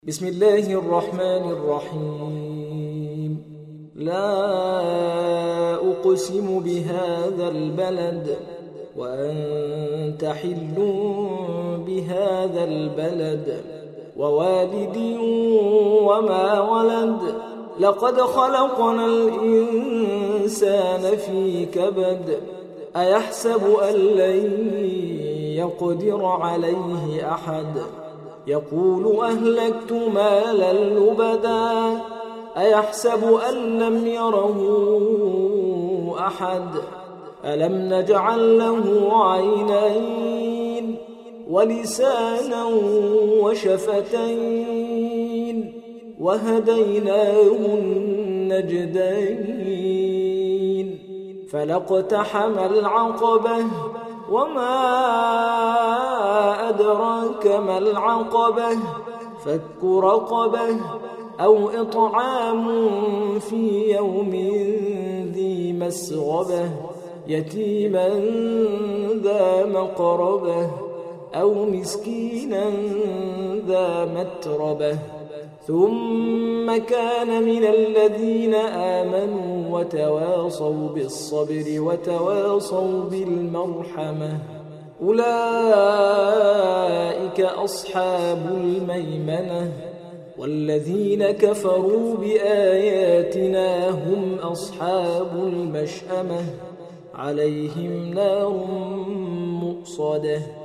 بسم الله الرحمن الرحيم. لا أقسم بهذا البلد وأنت حل بهذا البلد ووالد وما ولد. لقد خلقنا الإنسان في كبد. أيحسب أن لن يقدر عليه أحد. يقول أهلكت مالا لبدا. أيحسب أن لم يره أحد. ألم نجعل له عينين ولسانا وشفتين وهديناه النجدين. فلاقتحم العقبة وما أدراك ما العقبة. فك رقبة أو إطعام في يوم ذي مسغبة يتيما ذا مقربة أو مسكينا ذا متربة. ثم كان من الذين آمنوا وتواصوا بالصبر وتواصوا بالمرحمة. أولئك أصحاب الميمنة. والذين كفروا بآياتنا هم أصحاب المشأمة. عليهم نار مؤصدة.